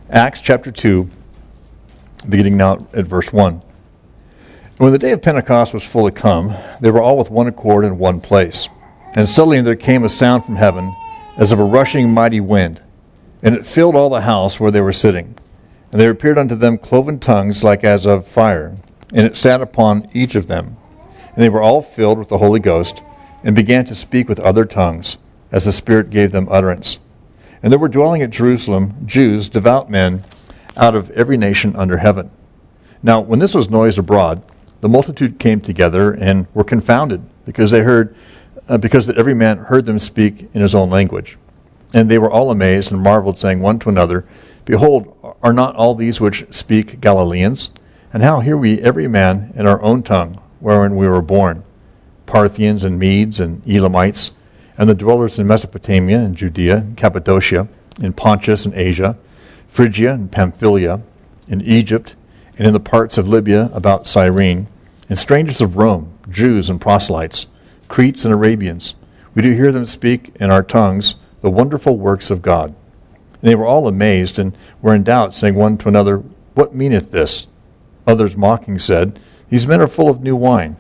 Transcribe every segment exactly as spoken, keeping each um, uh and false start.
Acts chapter two, beginning now at verse one. When the day of Pentecost was fully come, they were all with one accord in one place. And suddenly there came a sound from heaven, as of a rushing mighty wind, and it filled all the house where they were sitting. And there appeared unto them cloven tongues like as of fire, and it sat upon each of them. And they were all filled with the Holy Ghost, and began to speak with other tongues, as the Spirit gave them utterance. And there were dwelling at Jerusalem Jews, devout men, out of every nation under heaven. Now when this was noised abroad, the multitude came together and were confounded, because they heard, uh, because that every man heard them speak in his own language. And they were all amazed and marveled, saying one to another, Behold, are not all these which speak Galileans? And how hear we every man in our own tongue, wherein we were born, Parthians and Medes and Elamites, and the dwellers in Mesopotamia and Judea and Cappadocia, in Pontus and Asia, Phrygia and Pamphylia, in Egypt, and in the parts of Libya about Cyrene, and strangers of Rome, Jews and proselytes, Cretes and Arabians. We do hear them speak in our tongues the wonderful works of God. And they were all amazed, and were in doubt, saying one to another, What meaneth this? Others mocking said, These men are full of new wine.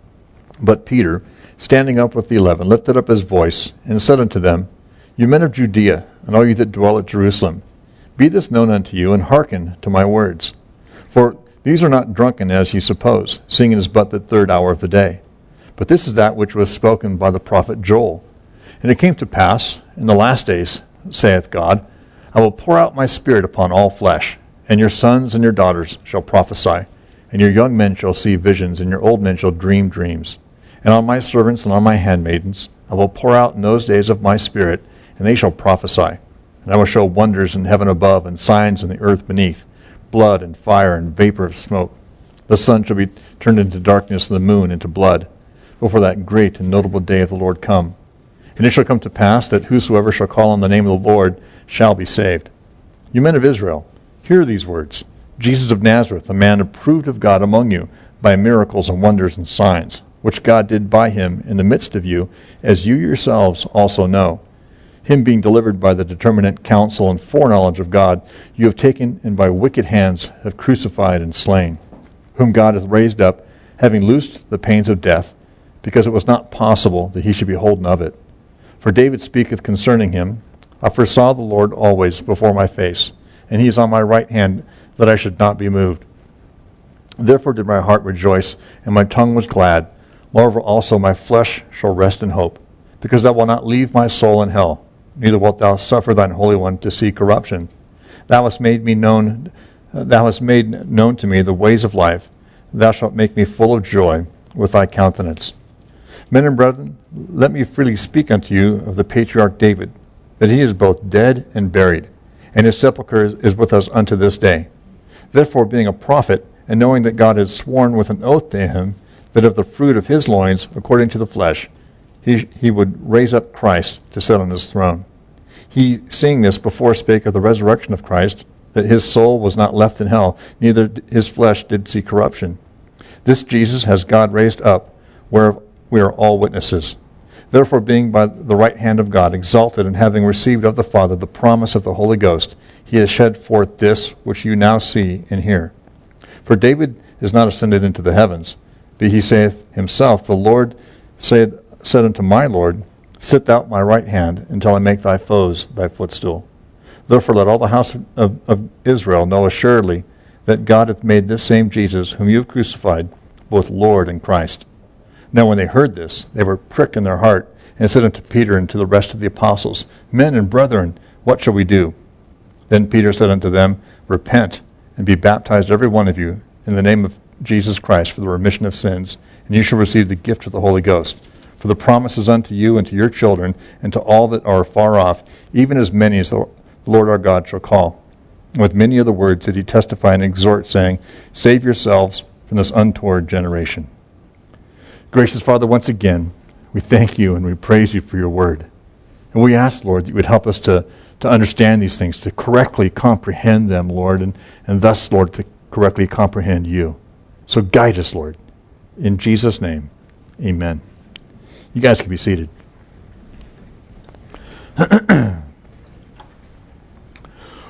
But Peter, standing up with the eleven, lifted up his voice, and said unto them, You men of Judea, and all you that dwell at Jerusalem, be this known unto you, and hearken to my words. For these are not drunken as ye suppose, seeing it is but the third hour of the day. But this is that which was spoken by the prophet Joel. And it came to pass, in the last days, saith God, I will pour out my Spirit upon all flesh, and your sons and your daughters shall prophesy, and your young men shall see visions, and your old men shall dream dreams. And on my servants and on my handmaidens I will pour out in those days of my Spirit, and they shall prophesy. And I will show wonders in heaven above, and signs in the earth beneath, blood and fire and vapor of smoke. The sun shall be turned into darkness, and the moon into blood, before that great and notable day of the Lord come. And it shall come to pass that whosoever shall call on the name of the Lord shall be saved. You men of Israel, hear these words. Jesus of Nazareth, a man approved of God among you by miracles and wonders and signs, which God did by him in the midst of you, as you yourselves also know. Him being delivered by the determinate counsel and foreknowledge of God, you have taken and by wicked hands have crucified and slain, whom God hath raised up, having loosed the pains of death, because it was not possible that he should be holden of it. For David speaketh concerning him, I foresaw the Lord always before my face, and he is on my right hand, that I should not be moved. Therefore did my heart rejoice, and my tongue was glad. Moreover also my flesh shall rest in hope, because thou wilt not leave my soul in hell, neither wilt thou suffer thine Holy One to see corruption. Thou hast made me known, thou hast made known to me the ways of life. Thou shalt make me full of joy with thy countenance. Men and brethren, let me freely speak unto you of the patriarch David, that he is both dead and buried, and his sepulchre is, is with us unto this day. Therefore, being a prophet, and knowing that God had sworn with an oath to him, that of the fruit of his loins, according to the flesh, he, he would raise up Christ to sit on his throne. He, seeing this, before spake of the resurrection of Christ, that his soul was not left in hell, neither his flesh did see corruption. This Jesus has God raised up, whereof we are all witnesses. Therefore, being by the right hand of God exalted, and having received of the Father the promise of the Holy Ghost, he has shed forth this which you now see and hear. For David is not ascended into the heavens, but he saith himself, The Lord said, said unto my Lord, Sit thou at my right hand, until I make thy foes thy footstool. Therefore let all the house of, of, of Israel know assuredly that God hath made this same Jesus, whom you have crucified, both Lord and Christ. Now when they heard this, they were pricked in their heart, and said unto Peter and to the rest of the apostles, Men and brethren, what shall we do? Then Peter said unto them, Repent, and be baptized every one of you, in the name of Jesus Christ, for the remission of sins, and you shall receive the gift of the Holy Ghost. For the promise is unto you and to your children, and to all that are far off, even as many as the Lord our God shall call. And with many other words did he testify and exhort, saying, Save yourselves from this untoward generation. Gracious Father, once again, we thank you and we praise you for your word. And we ask, Lord, that you would help us to, to understand these things, to correctly comprehend them, Lord, and, and thus, Lord, to correctly comprehend you. So guide us, Lord. In Jesus' name, amen. You guys can be seated.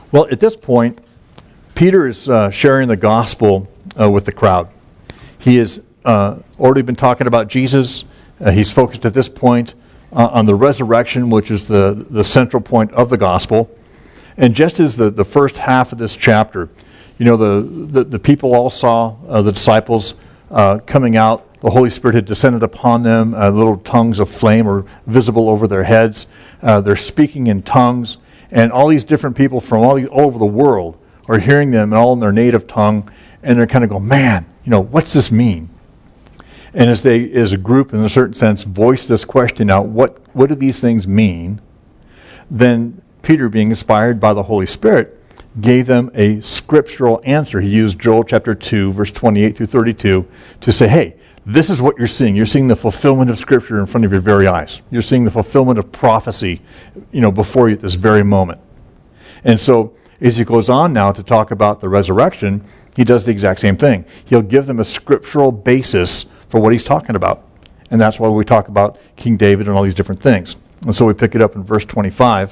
Well, at this point, Peter is uh, sharing the gospel uh, with the crowd. He has uh, already been talking about Jesus. Uh, he's focused at this point uh, on the resurrection, which is the, the central point of the gospel. And just as the, the first half of this chapter, you know, the, the, the people all saw uh, the disciples uh, coming out. The Holy Spirit had descended upon them. Uh, little tongues of flame were visible over their heads. Uh, they're speaking in tongues. And all these different people from all, all over the world are hearing them all in their native tongue. And they're kind of going, man, you know, what's this mean? And as they, as a group, in a certain sense, voice this question out, what, what do these things mean? Then Peter, being inspired by the Holy Spirit, gave them a scriptural answer. He used Joel chapter two, verse twenty-eight through thirty-two to say, hey, this is what you're seeing. You're seeing the fulfillment of Scripture in front of your very eyes. You're seeing the fulfillment of prophecy, you know, before you at this very moment. And so, as he goes on now to talk about the resurrection, he does the exact same thing. He'll give them a scriptural basis for what he's talking about. And that's why we talk about King David and all these different things. And so we pick it up in verse twenty-five.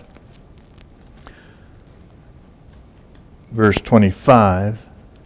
Verse twenty-five.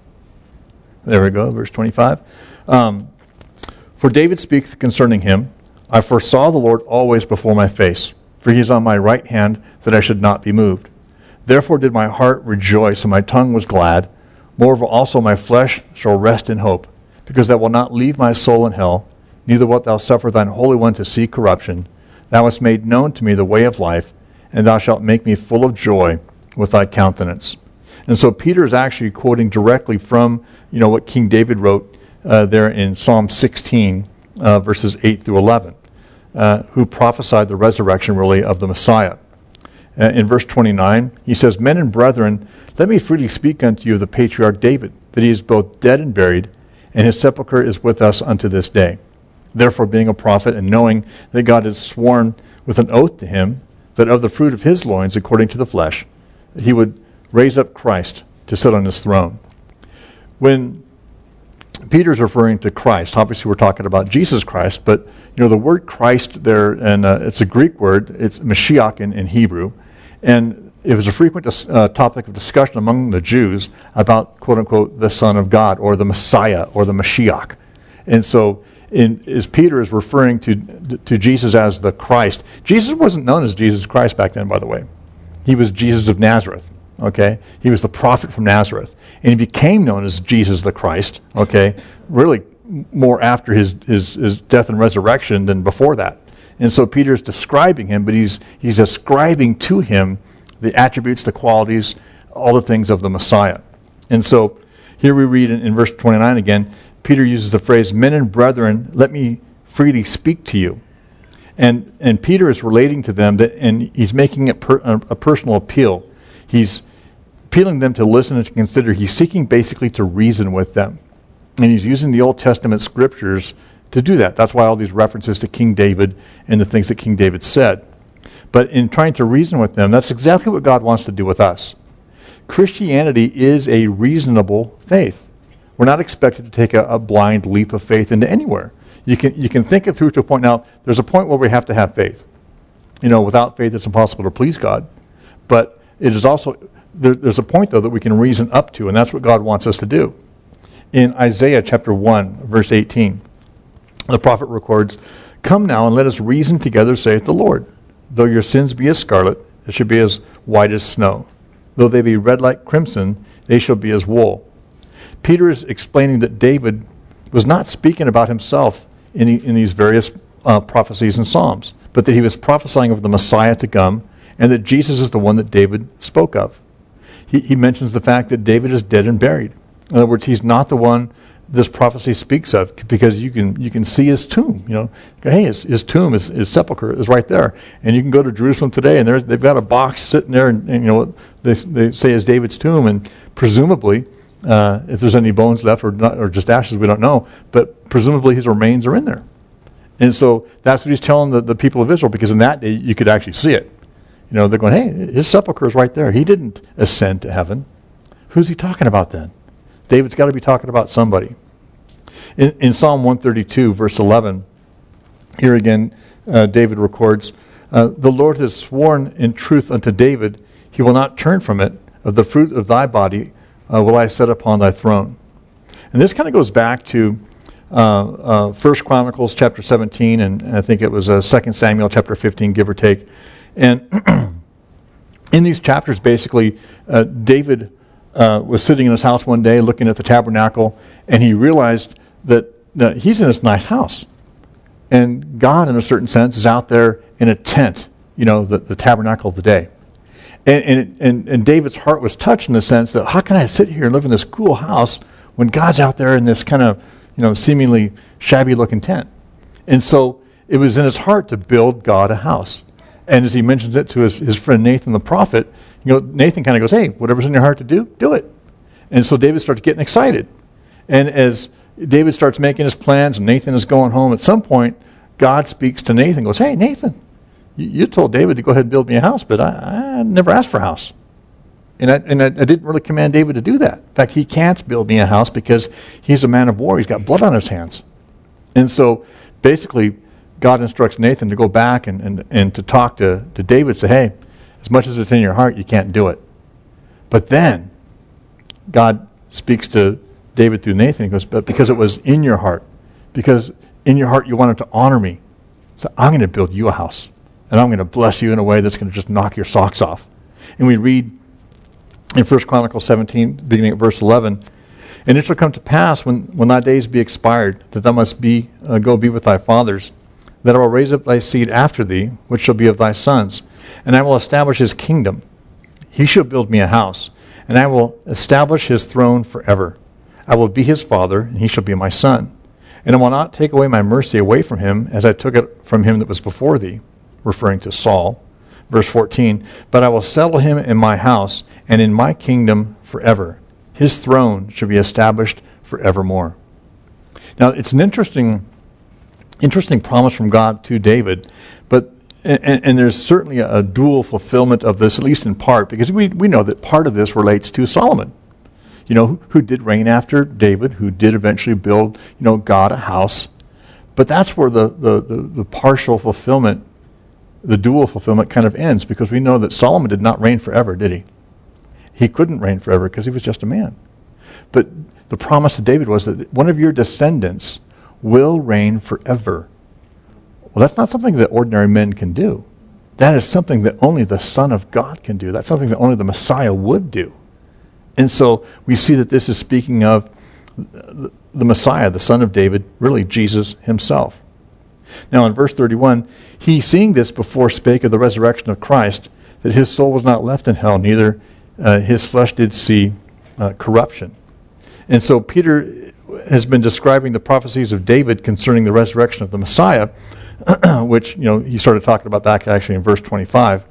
There we go, verse twenty-five. Um, For David speaks concerning him, I foresaw the Lord always before my face, for he is on my right hand, that I should not be moved. Therefore did my heart rejoice, and my tongue was glad. Moreover also my flesh shall rest in hope, because thou wilt not leave my soul in hell, neither wilt thou suffer thine Holy One to see corruption. Thou hast made known to me the way of life, and thou shalt make me full of joy with thy countenance. And so Peter is actually quoting directly from, you know, what King David wrote uh, there in Psalm sixteen, uh, verses eight through eleven, uh, who prophesied the resurrection, really, of the Messiah. Uh, in verse twenty-nine, he says, Men and brethren, let me freely speak unto you of the patriarch David, that he is both dead and buried, and his sepulchre is with us unto this day. Therefore, being a prophet, and knowing that God has sworn with an oath to him, that of the fruit of his loins, according to the flesh, he would raise up Christ to sit on his throne. When Peter's referring to Christ, obviously we're talking about Jesus Christ, but you know the word Christ there, and uh, it's a Greek word, it's Mashiach in, in Hebrew, and it was a frequent dis- uh, topic of discussion among the Jews about, quote-unquote, the Son of God, or the Messiah, or the Mashiach. And so in, as Peter is referring to, to Jesus as the Christ, Jesus wasn't known as Jesus Christ back then, by the way. He was Jesus of Nazareth. Okay, he was the prophet from Nazareth, and he became known as Jesus the Christ. Okay, really more after his, his his death and resurrection than before that. And so Peter's describing him, but he's he's ascribing to him the attributes, the qualities, all the things of the Messiah. And so here we read in, in verse twenty-nine again, Peter uses the phrase, "Men and brethren, let me freely speak to you." And and Peter is relating to them that, and he's making it per, a, a personal appeal. He's appealing them to listen and to consider. He's seeking basically to reason with them. And he's using the Old Testament scriptures to do that. That's why all these references to King David and the things that King David said. But in trying to reason with them, that's exactly what God wants to do with us. Christianity is a reasonable faith. We're not expected to take a, a blind leap of faith into anywhere. You can you can think it through to a point. Now, there's a point where we have to have faith. You know, without faith, it's impossible to please God. But it is also... There, there's a point, though, that we can reason up to, and that's what God wants us to do. In Isaiah chapter one, verse eighteen, the prophet records, Come now and let us reason together, saith the Lord. Though your sins be as scarlet, they shall be as white as snow. Though they be red like crimson, they shall be as wool. Peter is explaining that David was not speaking about himself in, the, in these various uh, prophecies and psalms, but that he was prophesying of the Messiah to come, and that Jesus is the one that David spoke of. He, he mentions the fact that David is dead and buried. In other words, he's not the one this prophecy speaks of, because you can you can see his tomb. You know, hey, his, his tomb, his, his sepulcher is right there, and you can go to Jerusalem today, and there's, they've got a box sitting there, and, and you know they they say is David's tomb, and presumably, uh, if there's any bones left or not, or just ashes, we don't know, but presumably his remains are in there, and so that's what he's telling the, the people of Israel, because in that day you could actually see it. You know, they're going, hey, his sepulcher is right there. He didn't ascend to heaven. Who's he talking about then? David's got to be talking about somebody. In, in Psalm one thirty-two, verse eleven, here again, uh, David records, uh, The Lord has sworn in truth unto David, he will not turn from it of the fruit of thy body uh, will I set upon thy throne. And this kind of goes back to uh, uh, First Chronicles chapter seventeen, and I think it was uh, Second Samuel chapter fifteen, give or take. And in these chapters, basically, uh, David uh, was sitting in his house one day looking at the tabernacle, and he realized that uh, he's in this nice house. And God, in a certain sense, is out there in a tent, you know, the, the tabernacle of the day. And, and, and, and David's heart was touched in the sense that, how can I sit here and live in this cool house when God's out there in this kind of, you know, seemingly shabby-looking tent? And so it was in his heart to build God a house. And as he mentions it to his, his friend Nathan the prophet, you know, Nathan kind of goes, hey, whatever's in your heart to do, do it. And so David starts getting excited. And as David starts making his plans, and Nathan is going home, at some point, God speaks to Nathan and goes, hey, Nathan, you, you told David to go ahead and build me a house, but I, I never asked for a house. And, I, and I, I didn't really command David to do that. In fact, he can't build me a house because he's a man of war. He's got blood on his hands. And so basically, God instructs Nathan to go back and, and, and to talk to, to David, say, hey, as much as it's in your heart, you can't do it. But then God speaks to David through Nathan. He goes, but because it was in your heart, because in your heart you wanted to honor me, so I'm going to build you a house, and I'm going to bless you in a way that's going to just knock your socks off. And we read in First Chronicles seventeen, beginning at verse eleven, and it shall come to pass when, when thy days be expired, that thou must be uh, go be with thy fathers, that I will raise up thy seed after thee, which shall be of thy sons, and I will establish his kingdom. He shall build me a house, and I will establish his throne forever. I will be his father, and he shall be my son. And I will not take away my mercy away from him, as I took it from him that was before thee, referring to Saul. Verse fourteen, but I will settle him in my house, and in my kingdom forever. His throne shall be established forevermore. Now, it's an interesting, interesting promise from God to David, but and, and there's certainly a, a dual fulfillment of this, at least in part, because we, we know that part of this relates to Solomon. You know, who, who did reign after David, who did eventually build, you know, God a house. But that's where the, the, the, the partial fulfillment, the dual fulfillment kind of ends, because we know that Solomon did not reign forever, did he? He couldn't reign forever because he was just a man. But the promise to David was that one of your descendants will reign forever. Well, that's not something that ordinary men can do. That is something that only the Son of God can do. That's something that only the Messiah would do. And so we see that this is speaking of the Messiah, the Son of David, really Jesus himself. Now in verse thirty-one, he seeing this before spake of the resurrection of Christ, that his soul was not left in hell, neither uh, his flesh did see uh, corruption. And so Peter has been describing the prophecies of David concerning the resurrection of the Messiah, which, you know, he started talking about back actually in verse twenty-five.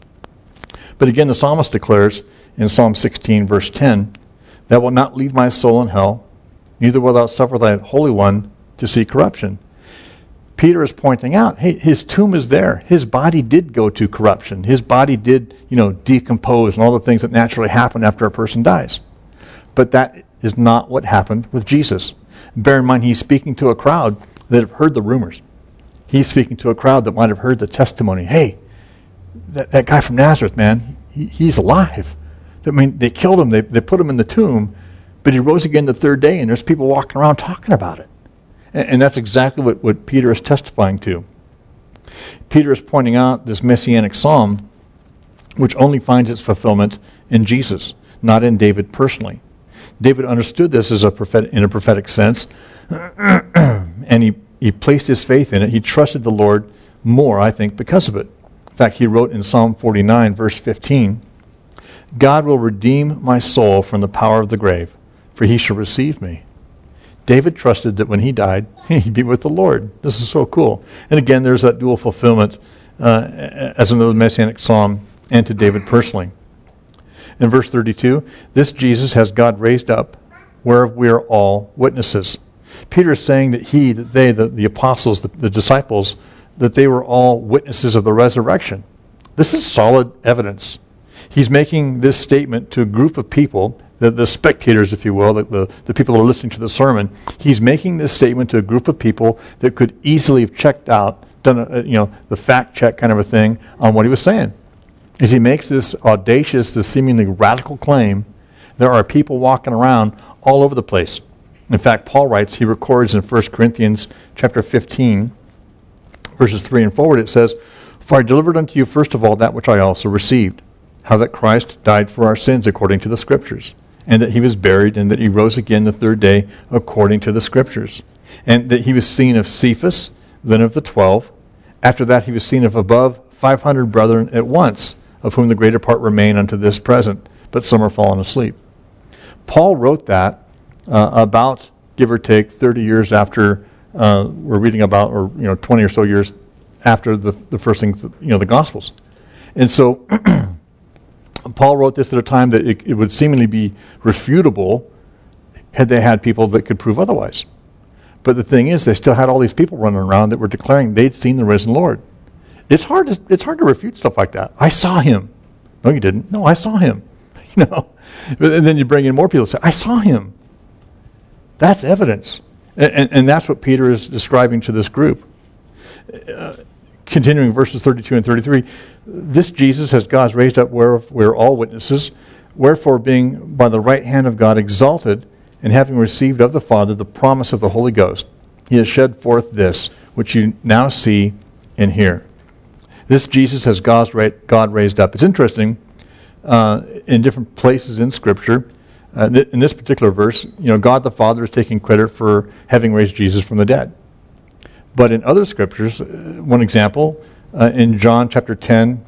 But again, the psalmist declares in Psalm sixteen, verse ten, thou wilt not leave my soul in hell, neither wilt thou suffer thy Holy One to see corruption. Peter is pointing out, hey, his tomb is there. His body did go to corruption. His body did, you know, decompose and all the things that naturally happen after a person dies. But that is not what happened with Jesus. Bear in mind, he's speaking to a crowd that have heard the rumors. He's speaking to a crowd that might have heard the testimony. Hey, that, that guy from Nazareth, man, he, he's alive. I mean, they killed him, they, they put him in the tomb, but he rose again the third day, and there's people walking around talking about it. And, and that's exactly what, what Peter is testifying to. Peter is pointing out this messianic psalm, which only finds its fulfillment in Jesus, not in David personally. David understood this as a prophet, in a prophetic sense, and he, he placed his faith in it. He trusted the Lord more, I think, because of it. In fact, he wrote in Psalm forty-nine, verse fifteen, God will redeem my soul from the power of the grave, for he shall receive me. David trusted that when he died, he'd be with the Lord. This is so cool. And again, there's that dual fulfillment uh, as another messianic psalm and to David personally. In verse thirty-two, this Jesus has God raised up, whereof we are all witnesses. Peter is saying that he, that they, the, the apostles, the, the disciples, that they were all witnesses of the resurrection. This is solid evidence. He's making this statement to a group of people, the, the spectators, if you will, the, the, the people who are listening to the sermon. He's making this statement to a group of people that could easily have checked out, done a, you know, the fact check kind of a thing on what he was saying. As he makes this audacious, this seemingly radical claim, there are people walking around all over the place. In fact, Paul writes, he records in First Corinthians chapter fifteen, verses three and forward, it says, "For I delivered unto you first of all that which I also received, how that Christ died for our sins according to the Scriptures, and that he was buried, and that he rose again the third day according to the Scriptures, and that he was seen of Cephas, then of the twelve. After that he was seen of above five hundred brethren at once, of whom the greater part remain unto this present, but some are fallen asleep." Paul wrote that uh, about, give or take, thirty years after uh, we're reading about, or you know, twenty or so years after the, the first things, you know, the Gospels. And so Paul wrote this at a time that it, it would seemingly be refutable had they had people that could prove otherwise. But the thing is, they still had all these people running around that were declaring they'd seen the risen Lord. It's hard to, it's hard to refute stuff like that. I saw him. No, you didn't. No, I saw him. You know, and then you bring in more people and say, I saw him. That's evidence. And, and, and that's what Peter is describing to this group. Uh, continuing verses thirty-two and thirty-three, "This Jesus has God raised up where we're all witnesses, wherefore being by the right hand of God exalted, and having received of the Father the promise of the Holy Ghost, he has shed forth this, which you now see and hear." This Jesus has God raised up. It's interesting, uh, in different places in Scripture, uh, th- in this particular verse, you know, God the Father is taking credit for having raised Jesus from the dead. But in other Scriptures, uh, one example, uh, in John chapter ten,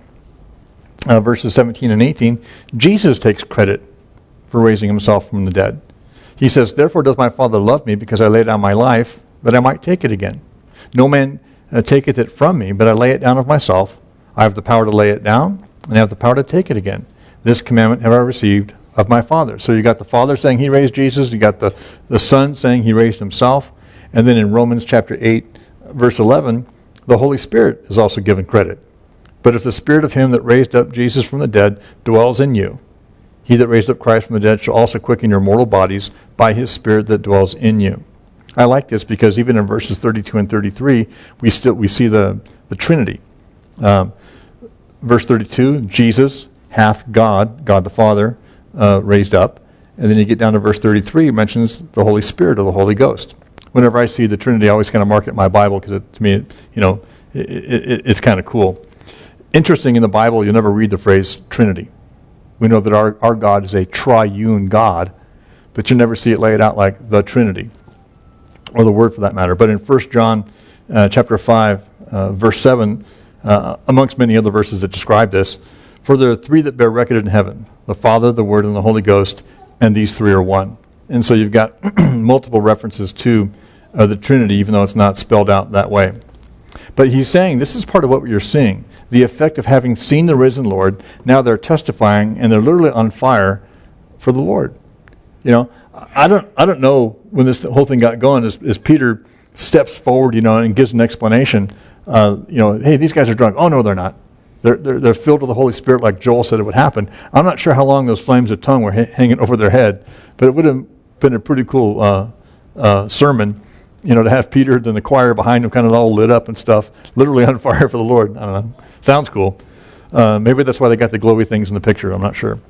uh, verses seventeen and eighteen, Jesus takes credit for raising himself from the dead. He says, "Therefore doth my Father love me, because I lay down my life, that I might take it again. No man uh, taketh it from me, but I lay it down of myself. I have the power to lay it down, and I have the power to take it again. This commandment have I received of my Father." So you got the Father saying he raised Jesus, you got the, the Son saying he raised himself, and then in Romans chapter eight, verse eleven, the Holy Spirit is also given credit. "But if the Spirit of him that raised up Jesus from the dead dwells in you, he that raised up Christ from the dead shall also quicken your mortal bodies by his Spirit that dwells in you." I like this because even in verses thirty-two and thirty-three, we still we see the, the Trinity. Um, verse thirty-two, Jesus hath God, God the Father, uh, raised up. And then you get down to verse thirty-three, it mentions the Holy Spirit or the Holy Ghost. Whenever I see the Trinity, I always kind of mark it in my Bible because it, to me, it, you know, it, it, it's kind of cool. Interesting, in the Bible, you'll never read the phrase Trinity. We know that our, our God is a triune God, but you never see it laid out like the Trinity, or the word for that matter. But in First John uh, chapter five, uh, verse seven, uh, amongst many other verses that describe this, "For there are three that bear record in heaven, the Father, the Word, and the Holy Ghost, and these three are one." And so you've got multiple references to uh, the Trinity, even though it's not spelled out that way. But he's saying this is part of what you're seeing. The effect of having seen the risen Lord, now they're testifying, and they're literally on fire for the Lord. You know, I don't I don't know when this whole thing got going, as, as Peter steps forward, you know, and gives an explanation, uh, you know, hey, these guys are drunk. Oh, no, they're not. They're, they're, they're filled with the Holy Spirit like Joel said it would happen. I'm not sure how long those flames of tongue were ha- hanging over their head, but it would have been a pretty cool uh, uh, sermon, you know, to have Peter and the choir behind him kind of all lit up and stuff, literally on fire for the Lord. I don't know. Sounds cool. Uh, maybe that's why they got the glowy things in the picture. I'm not sure.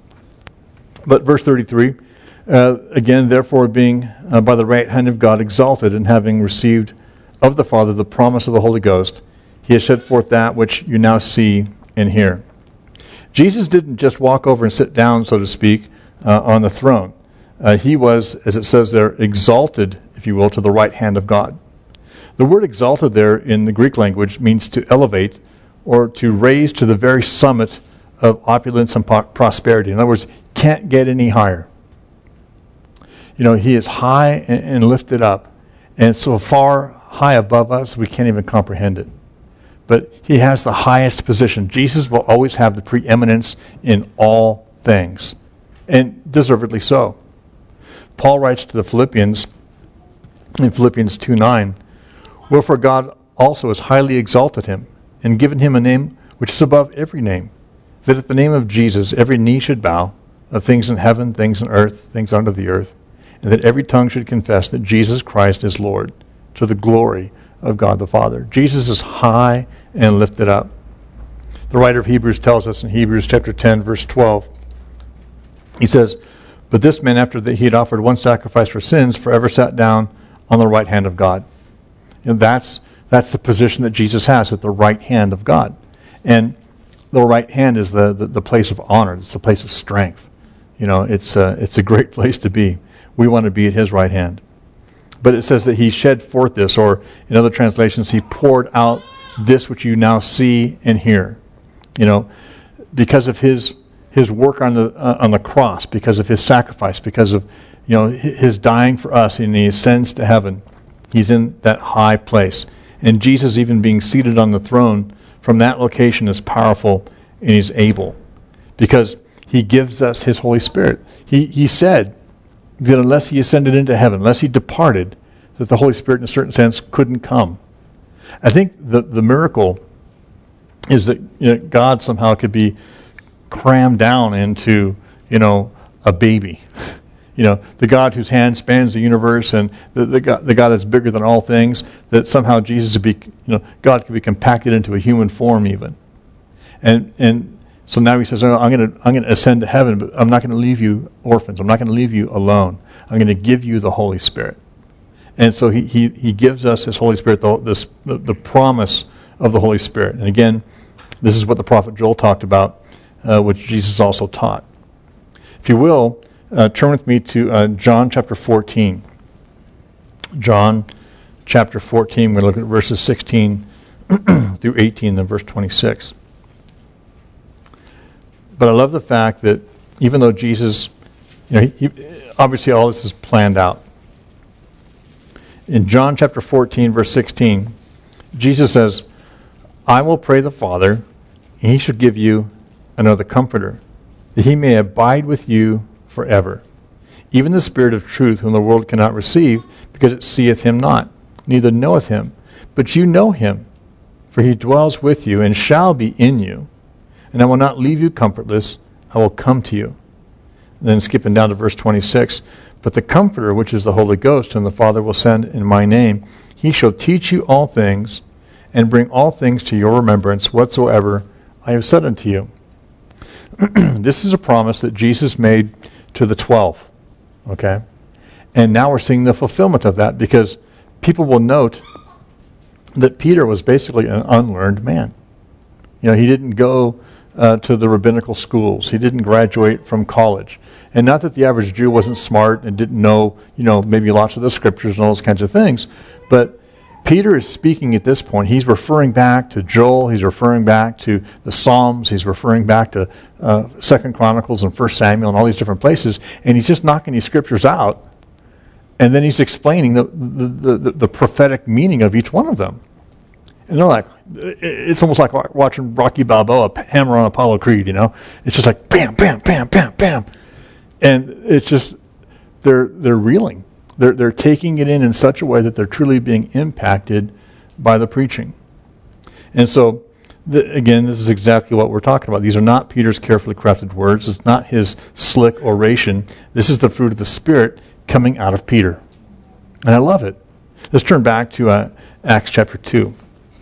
But verse thirty-three, uh, again, "Therefore being uh, by the right hand of God exalted, and having received of the Father the promise of the Holy Ghost, he has shed forth that which you now see and hear." Jesus didn't just walk over and sit down, so to speak, uh, on the throne. Uh, he was, as it says there, exalted, if you will, to the right hand of God. The word exalted there in the Greek language means to elevate or to raise to the very summit of opulence and po- prosperity. In other words, can't get any higher. You know, he is high and, and lifted up, and so far high above us we can't even comprehend it. But he has the highest position. Jesus will always have the preeminence in all things, and deservedly so. Paul writes to the Philippians in Philippians two nine, "Wherefore God also has highly exalted him, and given him a name which is above every name, that at the name of Jesus every knee should bow, of things in heaven, things in earth, things under the earth, and that every tongue should confess that Jesus Christ is Lord, to the glory of God the Father." Jesus is high and lifted up. The writer of Hebrews tells us in Hebrews chapter ten, verse twelve, he says, "But this man, after that he had offered one sacrifice for sins, forever sat down on the right hand of God." And that's that's the position that Jesus has, at the right hand of God. And the right hand is the, the, the place of honor. It's the place of strength. You know, it's a, it's a great place to be. We want to be at his right hand. But it says that he shed forth this, or in other translations, he poured out this which you now see and hear. You know, because of his his work on the uh, on the cross, because of his sacrifice, because of, you know, his dying for us, and he ascends to heaven. He's in that high place. And Jesus, even being seated on the throne from that location, is powerful and he's able, because he gives us his Holy Spirit. He he said that unless he ascended into heaven, unless he departed, that the Holy Spirit in a certain sense couldn't come. I think the, the miracle is that, you know, God somehow could be crammed down into, you know, a baby. You know, the God whose hand spans the universe, and the, the, God, the God that's bigger than all things, that somehow Jesus would be, you know, God could be compacted into a human form even. And and so now he says, oh, I'm going to I'm going to ascend to heaven, but I'm not going to leave you orphans. I'm not going to leave you alone. I'm going to give you the Holy Spirit. And so he he, he gives us his Holy Spirit, the, this, the, the promise of the Holy Spirit. And again, this is what the prophet Joel talked about, uh, which Jesus also taught. If you will, Uh, turn with me to uh, John chapter fourteen. John chapter fourteen, we're going to look at verses sixteen through eighteen and verse twenty-six. But I love the fact that even though Jesus, you know, he, he, obviously all this is planned out. In John chapter fourteen, verse sixteen, Jesus says, "I will pray the Father, and he shall give you another comforter, that he may abide with you forever. Even the Spirit of truth, whom the world cannot receive, because it seeth him not, neither knoweth him. But you know him, for he dwells with you, and shall be in you. And I will not leave you comfortless, I will come to you." And then skipping down to verse twenty-six, "But the Comforter, which is the Holy Ghost, whom the Father will send in my name, he shall teach you all things, and bring all things to your remembrance, whatsoever I have said unto you." This is a promise that Jesus made to the twelve, okay? And now we're seeing the fulfillment of that, because people will note that Peter was basically an unlearned man. You know, he didn't go uh, to the rabbinical schools. He didn't graduate from college. And not that the average Jew wasn't smart and didn't know, you know, maybe lots of the scriptures and all those kinds of things, but Peter is speaking at this point. He's referring back to Joel. He's referring back to the Psalms. He's referring back to uh, Second Chronicles and First Samuel and all these different places. And he's just knocking these scriptures out. And then he's explaining the, the, the, the prophetic meaning of each one of them. And they're like, it's almost like watching Rocky Balboa hammer on Apollo Creed, you know? It's just like bam, bam, bam, bam, bam. And it's just, they're they're reeling. They're, they're taking it in in such a way that they're truly being impacted by the preaching. And so, the, again, this is exactly what we're talking about. These are not Peter's carefully crafted words. It's not his slick oration. This is the fruit of the Spirit coming out of Peter. And I love it. Let's turn back to uh, Acts chapter two.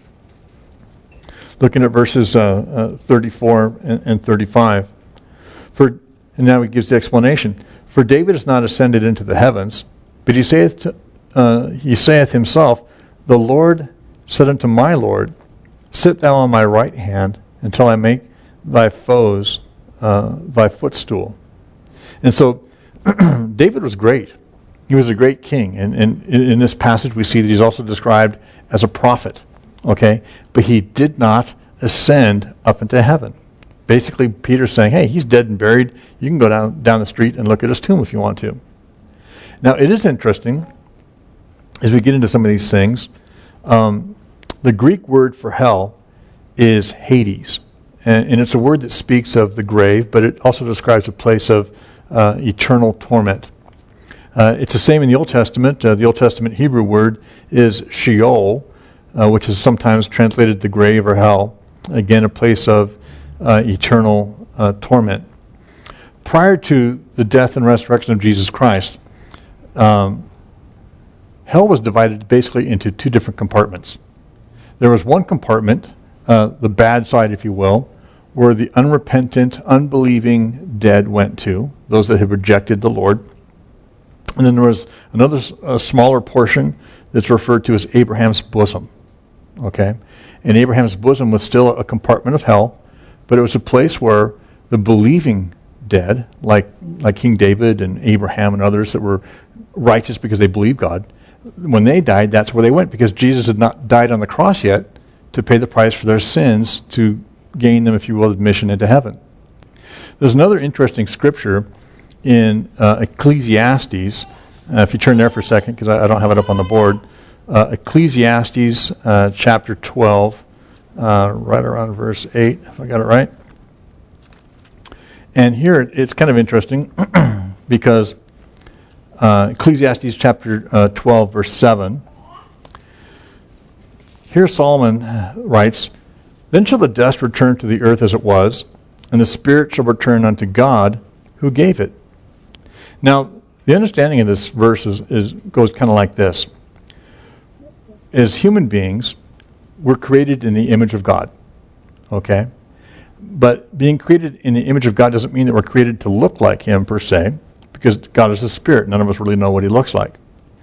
Looking at verses uh, uh, thirty-four and, and thirty-five. For, and now he gives the explanation. "For David is not ascended into the heavens, but he saith, to, uh, he saith himself, The Lord said unto my Lord, Sit thou on my right hand until I make thy foes uh, thy footstool." And so David was great. He was a great king. And, and in this passage we see that he's also described as a prophet. Okay? But he did not ascend up into heaven. Basically, Peter's saying, hey, he's dead and buried. You can go down, down the street and look at his tomb if you want to. Now, it is interesting, as we get into some of these things, um, the Greek word for hell is Hades. And, and it's a word that speaks of the grave, but it also describes a place of uh, eternal torment. Uh, it's the same in the Old Testament. Uh, the Old Testament Hebrew word is Sheol, uh, which is sometimes translated the grave or hell. Again, a place of uh, eternal uh, torment. Prior to the death and resurrection of Jesus Christ, um, hell was divided basically into two different compartments. There was one compartment, uh, the bad side, if you will, where the unrepentant, unbelieving dead went to, those that had rejected the Lord. And then there was another a smaller portion that's referred to as Abraham's bosom. Okay? And Abraham's bosom was still a compartment of hell, but it was a place where the believing dead, like like King David and Abraham and others that were righteous because they believed God, when they died, that's where they went, because Jesus had not died on the cross yet to pay the price for their sins, to gain them, if you will, admission into heaven. There's another interesting scripture in uh, Ecclesiastes. Uh, if you turn there for a second, because I, I don't have it up on the board. Uh, Ecclesiastes uh, chapter twelve, uh, right around verse eight, if I got it right. And here it's kind of interesting because uh, Ecclesiastes chapter uh, twelve, verse seven. Here Solomon writes, "Then shall the dust return to the earth as it was, and the spirit shall return unto God who gave it." Now, the understanding of this verse is, is goes kind of like this. As human beings, we're created in the image of God, okay? But being created in the image of God doesn't mean that we're created to look like Him per se, because God is a spirit. None of us really know what He looks like.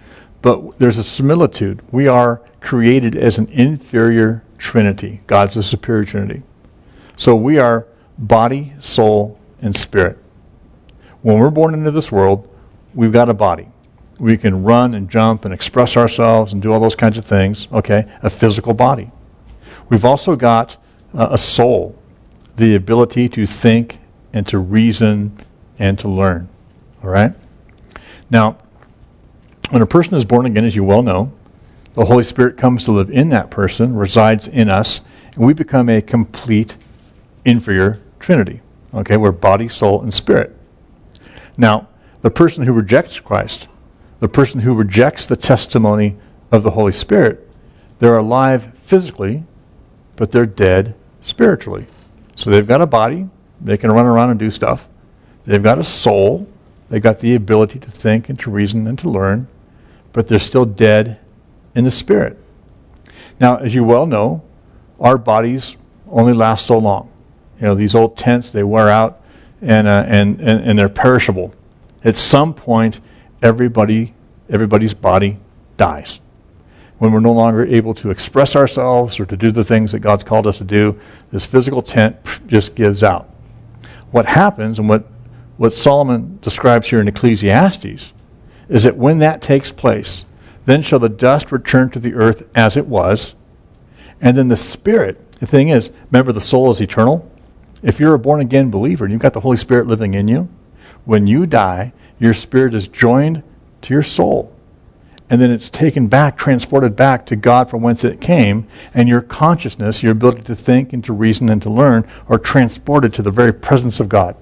But there's a similitude. We are created as an inferior trinity. God's a superior trinity. So we are body, soul, and spirit. When we're born into this world, we've got a body. We can run and jump and express ourselves and do all those kinds of things, okay? A physical body. We've also got uh, a soul, the ability to think and to reason and to learn, all right? Now, when a person is born again, as you well know, the Holy Spirit comes to live in that person, resides in us, and we become a complete inferior trinity, okay? We're body, soul, and spirit. Now, the person who rejects Christ, the person who rejects the testimony of the Holy Spirit, they're alive physically, but they're dead spiritually. So they've got a body, they can run around and do stuff. They've got a soul, they've got the ability to think and to reason and to learn, but they're still dead in the spirit. Now, as you well know, our bodies only last so long. You know, these old tents, they wear out and uh, and, and and they're perishable. At some point, everybody, everybody's body dies. When we're no longer able to express ourselves or to do the things that God's called us to do, this physical tent just gives out. What happens, and what, what Solomon describes here in Ecclesiastes, is that when that takes place, then shall the dust return to the earth as it was, and then the spirit, the thing is, remember the soul is eternal. If you're a born-again believer and you've got the Holy Spirit living in you, when you die, your spirit is joined to your soul. And then it's taken back, transported back to God from whence it came, and your consciousness, your ability to think and to reason and to learn, are transported to the very presence of God.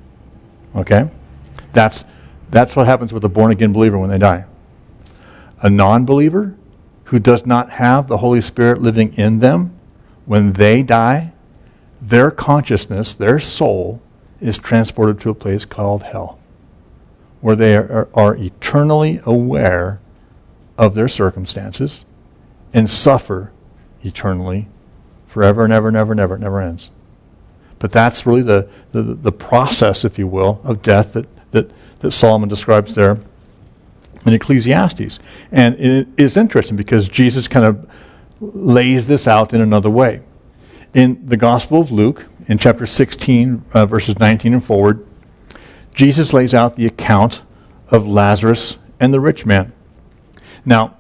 Okay? That's, that's what happens with a born-again believer when they die. A non-believer who does not have the Holy Spirit living in them, when they die, their consciousness, their soul, is transported to a place called hell, where they are, are eternally aware of their circumstances and suffer eternally forever and ever and ever and ever. It never ends. But that's really the, the, the process, if you will, of death that, that, that Solomon describes there in Ecclesiastes. And it is interesting because Jesus kind of lays this out in another way. In the Gospel of Luke, in chapter sixteen, uh, verses nineteen and forward, Jesus lays out the account of Lazarus and the rich man. Now,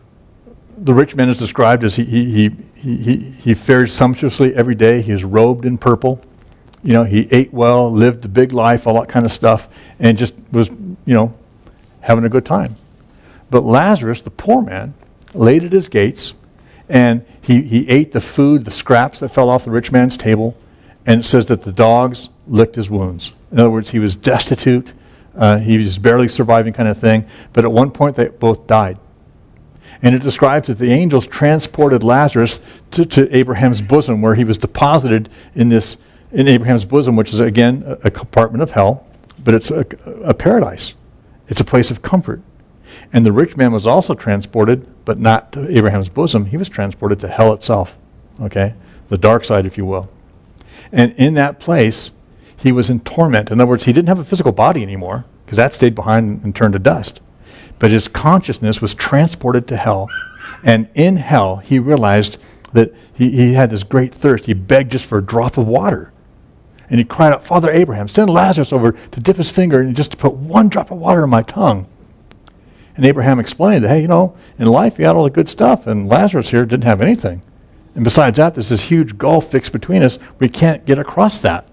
the rich man is described as he he he he, he fared sumptuously every day. He is robed in purple. You know, he ate well, lived a big life, all that kind of stuff, and just was, you know, having a good time. But Lazarus, the poor man, laid at his gates, and he, he ate the food, the scraps that fell off the rich man's table, and it says that the dogs licked his wounds. In other words, he was destitute, uh, he was barely surviving kind of thing, but at one point they both died. And it describes that the angels transported Lazarus to, to Abraham's bosom, where he was deposited in this, in Abraham's bosom, which is again a, a compartment of hell, but it's a, a paradise. It's a place of comfort. And the rich man was also transported, but not to Abraham's bosom. He was transported to hell itself, okay? The dark side, if you will. And in that place, he was in torment. In other words, he didn't have a physical body anymore, because that stayed behind and turned to dust. But his consciousness was transported to hell. And in hell, he realized that he, he had this great thirst. He begged just for a drop of water. And he cried out, Father Abraham, send Lazarus over to dip his finger and just to put one drop of water in my tongue. And Abraham explained that, hey, you know, in life you had all the good stuff, and Lazarus here didn't have anything. And besides that, there's this huge gulf fixed between us. We can't get across that.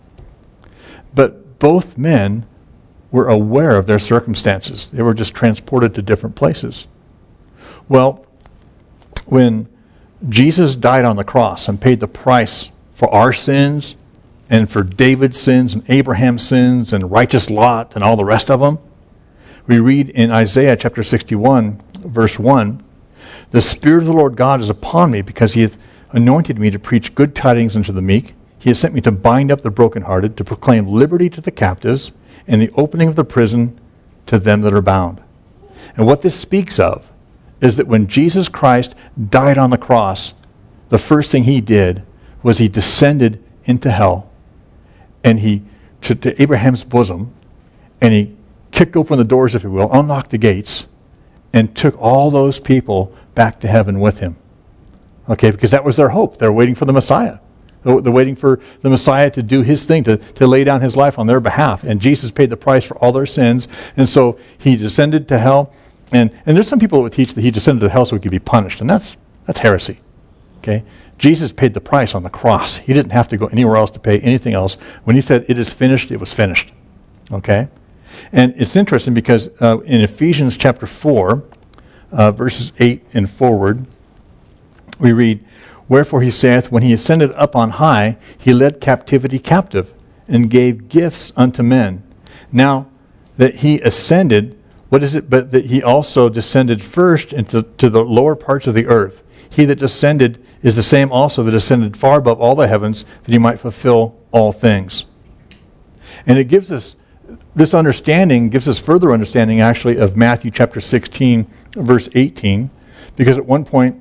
But both men were aware of their circumstances. They were just transported to different places. Well, when Jesus died on the cross and paid the price for our sins and for David's sins and Abraham's sins and righteous Lot and all the rest of them, we read in Isaiah chapter sixty-one, verse one, the Spirit of the Lord God is upon me because he hath anointed me to preach good tidings unto the meek. He has sent me to bind up the brokenhearted, to proclaim liberty to the captives, and the opening of the prison to them that are bound. And what this speaks of is that when Jesus Christ died on the cross, the first thing he did was he descended into hell, and he to, to Abraham's bosom, and he kicked open the doors, if you will, unlocked the gates, and took all those people back to heaven with him. Okay, because that was their hope. They're waiting for the Messiah. They're, they're waiting for the Messiah to do his thing, to, to lay down his life on their behalf. And Jesus paid the price for all their sins. And so he descended to hell. And, and there's some people that would teach that he descended to hell so he could be punished. And that's that's heresy. Okay? Jesus paid the price on the cross. He didn't have to go anywhere else to pay anything else. When he said, it is finished, it was finished. Okay? And it's interesting because uh, in Ephesians chapter four, uh, verses eight and forward, we read, wherefore he saith, when he ascended up on high, he led captivity captive, and gave gifts unto men. Now that he ascended, what is it but that he also descended first into to the lower parts of the earth? He that descended is the same also that ascended far above all the heavens, that he might fulfill all things. And it gives us this understanding, gives us further understanding actually of Matthew chapter sixteen, verse eighteen, because at one point,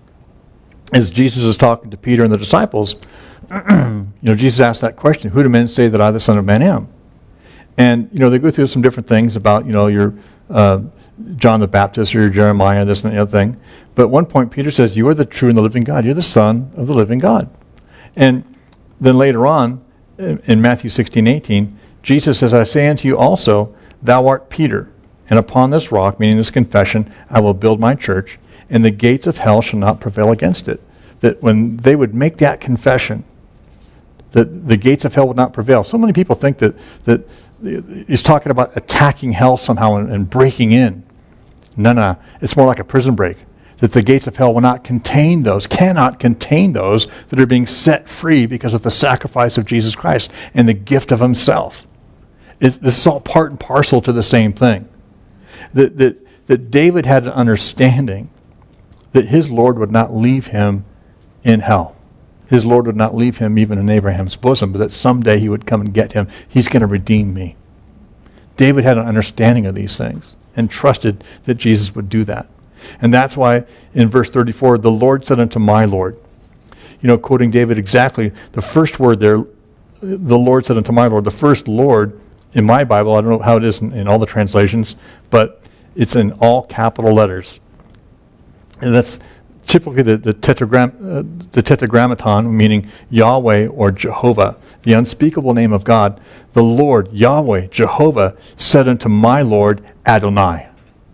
as Jesus is talking to Peter and the disciples, you know, Jesus asked that question, who do men say that I, the Son of Man, am? And, you know, they go through some different things about, you know, your uh, John the Baptist or your Jeremiah, this and the other thing. But at one point, Peter says, you are the true and the living God. You're the Son of the living God. And then later on, in Matthew sixteen, eighteen, Jesus says, I say unto you also, thou art Peter, and upon this rock, meaning this confession, I will build my church, and the gates of hell shall not prevail against it. That when they would make that confession, that the gates of hell would not prevail. So many people think that, that he's talking about attacking hell somehow and, and breaking in. No, no, it's more like a prison break. That the gates of hell will not contain those, cannot contain those that are being set free because of the sacrifice of Jesus Christ and the gift of himself. It, this is all part and parcel to the same thing. That, that, that David had an understanding that his Lord would not leave him in hell. His Lord would not leave him even in Abraham's bosom, but that someday he would come and get him. He's going to redeem me. David had an understanding of these things and trusted that Jesus would do that. And that's why in verse thirty-four, the Lord said unto my Lord, you know, quoting David exactly, the first word there, the Lord said unto my Lord, the first Lord in my Bible, I don't know how it is in, in all the translations, but it's in all capital letters. And that's typically the, the, tetragram, uh, the tetragrammaton, meaning Yahweh or Jehovah, the unspeakable name of God. The Lord, Yahweh, Jehovah, said unto my Lord, Adonai.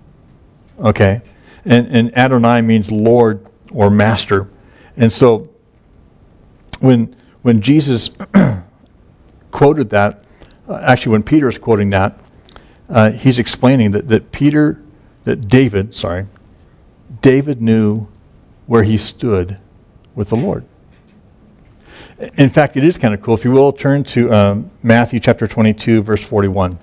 Okay? And, and Adonai means Lord or Master. And so when, when Jesus quoted that, uh, actually when Peter is quoting that, uh, he's explaining that, that Peter, that David, sorry, David knew where he stood with the Lord. In fact, it is kind of cool. If you will, turn to um, Matthew chapter twenty-two, verse forty-one.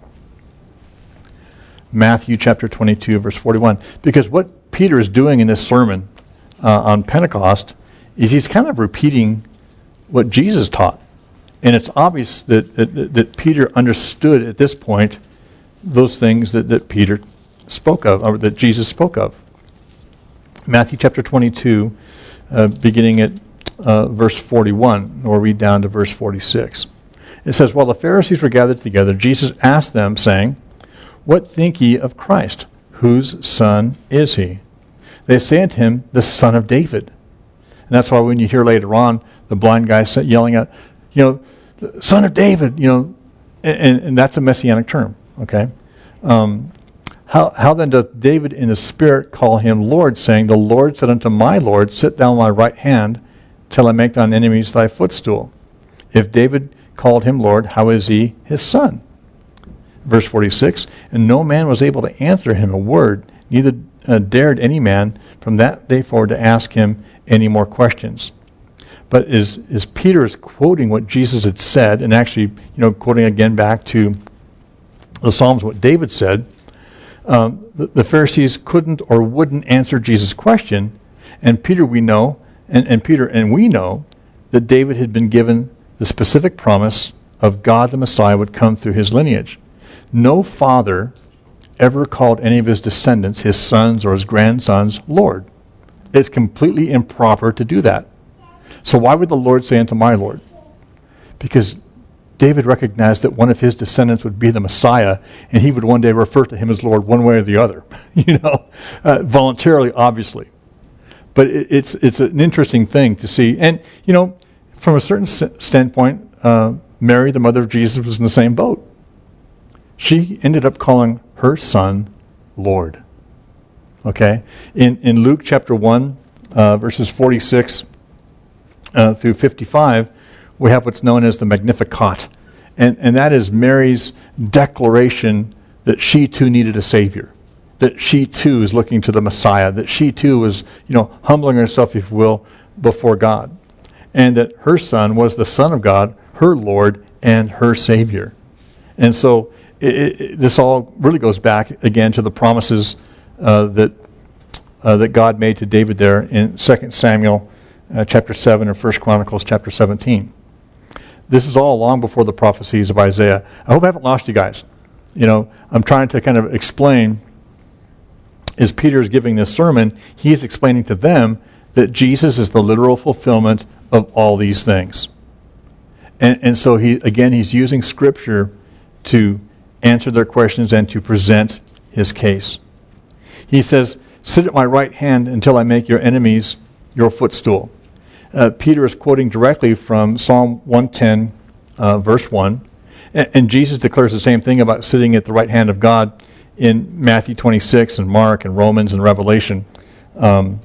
Matthew chapter twenty-two, verse forty-one. Because what Peter is doing in this sermon uh, on Pentecost is he's kind of repeating what Jesus taught. And it's obvious that, that, that Peter understood at this point those things that, that Peter spoke of, or that Jesus spoke of. Matthew chapter twenty-two, uh, beginning at uh, verse forty-one, or read down to verse forty-six. It says, "While the Pharisees were gathered together, Jesus asked them, saying, 'What think ye of Christ? Whose son is he?' They say unto him, 'The son of David.'" And that's why when you hear later on the blind guy yelling out, you know, "Son of David," you know, and, and that's a messianic term, okay? Um, how, how then doth David in the Spirit call him Lord, saying, "The Lord said unto my Lord, Sit thou on my right hand, till I make thine enemies thy footstool"? If David called him Lord, how is he his son? Verse forty-six, "And no man was able to answer him a word, neither uh, dared any man from that day forward to ask him any more questions." But as, as Peter is quoting what Jesus had said, and actually, you know, quoting again back to the Psalms, what David said, um, the, the Pharisees couldn't or wouldn't answer Jesus' question. And Peter, we know, and, and Peter and we know, that David had been given the specific promise of God the Messiah would come through his lineage. No father ever called any of his descendants, his sons or his grandsons, Lord. It's completely improper to do that. So why would the Lord say unto my Lord? Because David recognized that one of his descendants would be the Messiah, and he would one day refer to him as Lord one way or the other, you know, uh, voluntarily, obviously. But it, it's it's an interesting thing to see. And, you know, from a certain s- standpoint, uh, Mary, the mother of Jesus, was in the same boat. She ended up calling her son Lord. Okay? In in Luke chapter one, uh, verses forty-six uh, through fifty-five, we have what's known as the Magnificat. And, and that is Mary's declaration that she too needed a Savior, that she too is looking to the Messiah, that she too was, you know, humbling herself, if you will, before God. And that her son was the Son of God, her Lord, and her Savior. And so it, it, this all really goes back again to the promises uh, that uh, that God made to David there in Second Samuel uh, chapter seven and First Chronicles chapter seventeen. This is all long before the prophecies of Isaiah. I hope I haven't lost you guys. You know, I'm trying to kind of explain, as Peter is giving this sermon, he is explaining to them that Jesus is the literal fulfillment of all these things. And, and so, he again, he's using Scripture to answer their questions and to present his case. He says, "Sit at my right hand until I make your enemies your footstool." Uh, Peter is quoting directly from Psalm one ten, uh, verse one. And, and Jesus declares the same thing about sitting at the right hand of God in Matthew twenty-six and Mark and Romans and Revelation. Um,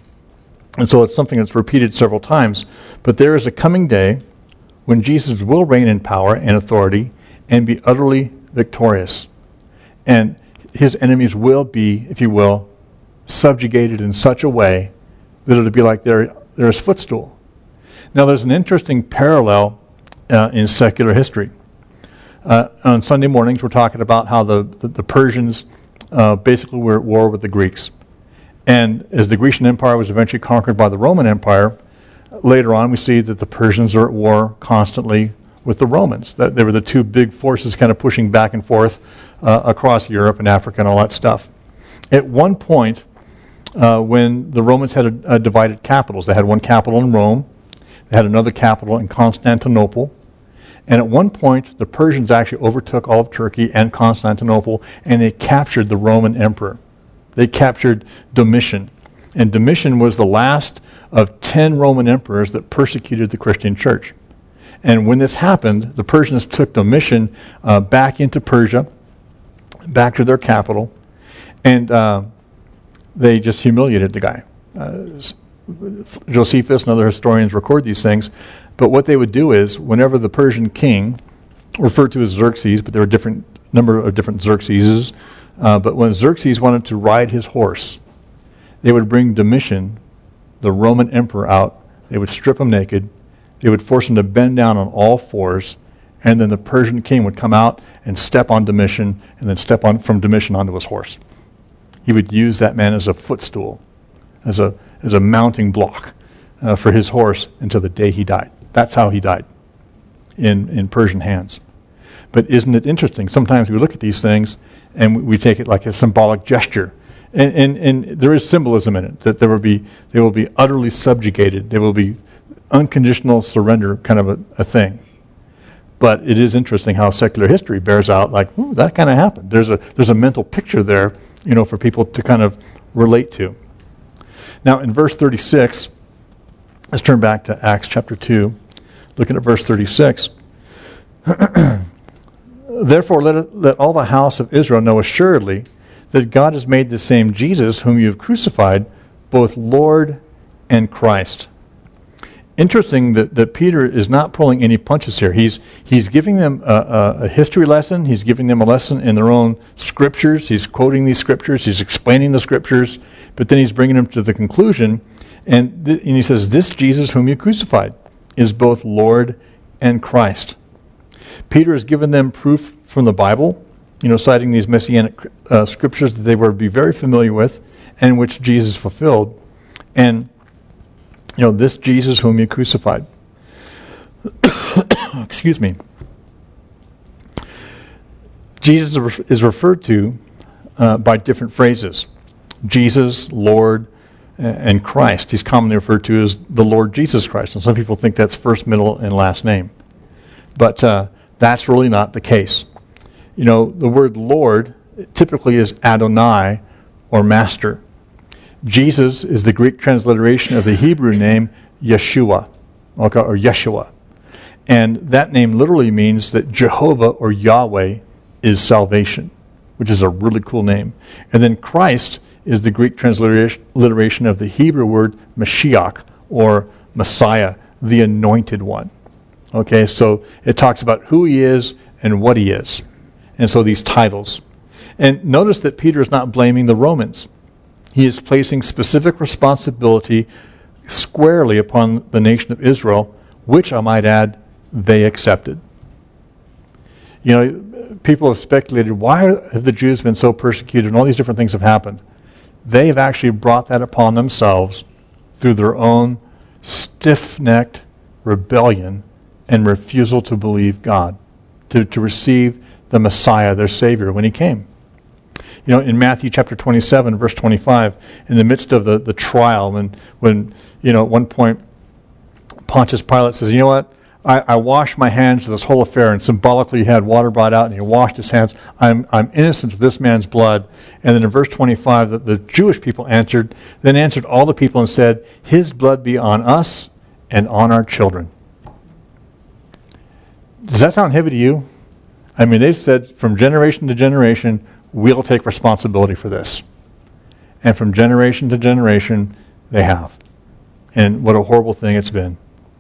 and so it's something that's repeated several times. But there is a coming day when Jesus will reign in power and authority and be utterly victorious. And his enemies will be, if you will, subjugated in such a way that it'll be like they're, they're his footstool. Now, there's an interesting parallel uh, in secular history. Uh, on Sunday mornings, we're talking about how the, the, the Persians uh, basically were at war with the Greeks. And as the Grecian Empire was eventually conquered by the Roman Empire, later on we see that the Persians are at war constantly with the Romans. That they were the two big forces kind of pushing back and forth uh, across Europe and Africa and all that stuff. At one point, uh, when the Romans had a, a divided capitals, they had one capital in Rome, they had another capital in Constantinople, and at one point the Persians actually overtook all of Turkey and Constantinople, and they captured the Roman emperor. They captured Domitian, and Domitian was the last of ten Roman emperors that persecuted the Christian church. And when this happened, the Persians took Domitian uh, back into Persia, back to their capital, and uh, they just humiliated the guy. Uh, Josephus and other historians record these things, but what they would do is, whenever the Persian king, referred to as Xerxes, but there were a different number of different Xerxeses, uh, but when Xerxes wanted to ride his horse, they would bring Domitian, the Roman emperor, out. They would strip him naked. They would force him to bend down on all fours, and then the Persian king would come out and step on Domitian, and then step on from Domitian onto his horse. He would use that man as a footstool, as a as a mounting block uh, for his horse until the day he died. That's how he died, in, in Persian hands. But isn't it interesting? Sometimes we look at these things and we take it like a symbolic gesture. And, and, and there is symbolism in it, that there will be, they will be utterly subjugated. They will be unconditional surrender kind of a, a thing. But it is interesting how secular history bears out, like, ooh, that kind of happened. There's a there's a mental picture there, you know, for people to kind of relate to. Now, in verse thirty-six, let's turn back to Acts chapter two. Looking at verse thirty-six. Therefore, let, it, let all the house of Israel know assuredly that God has made the same Jesus, whom you have crucified, both Lord and Christ. Interesting that, that Peter is not pulling any punches here. He's he's giving them a, a, a history lesson. He's giving them a lesson in their own scriptures. He's quoting these scriptures. He's explaining the scriptures. But then he's bringing them to the conclusion. And, th- and he says, this Jesus whom you crucified is both Lord and Christ. Peter has given them proof from the Bible, you know, citing these messianic uh, scriptures that they were to be very familiar with and which Jesus fulfilled. And you know, this Jesus whom you crucified. Excuse me. Jesus is referred to uh, by different phrases. Jesus, Lord, and Christ. He's commonly referred to as the Lord Jesus Christ. And some people think that's first, middle, and last name. But uh, that's really not the case. You know, the word Lord typically is Adonai, or Master. Jesus is the Greek transliteration of the Hebrew name Yeshua, okay, or Yeshua. And that name literally means that Jehovah or Yahweh is salvation, which is a really cool name. And then Christ is the Greek transliteration of the Hebrew word Mashiach, or Messiah, the anointed one. Okay, so it talks about who he is and what he is. And so these titles. And notice that Peter is not blaming the Romans. He is placing specific responsibility squarely upon the nation of Israel, which, I might add, they accepted. You know, people have speculated, why have the Jews been so persecuted and all these different things have happened? They have actually brought that upon themselves through their own stiff-necked rebellion and refusal to believe God, to, to receive the Messiah, their Savior, when he came. You know, in Matthew chapter twenty-seven, verse twenty-five, in the midst of the, the trial, when, when, you know, at one point, Pontius Pilate says, you know what, I, I washed my hands of this whole affair, and symbolically he had water brought out, and he washed his hands. I'm, I'm innocent of this man's blood. And then in verse twenty-five, the, the Jewish people answered, then answered all the people and said, his blood be on us and on our children. Does that sound heavy to you? I mean, they've said from generation to generation, we'll take responsibility for this. And from generation to generation, they have. And what a horrible thing it's been.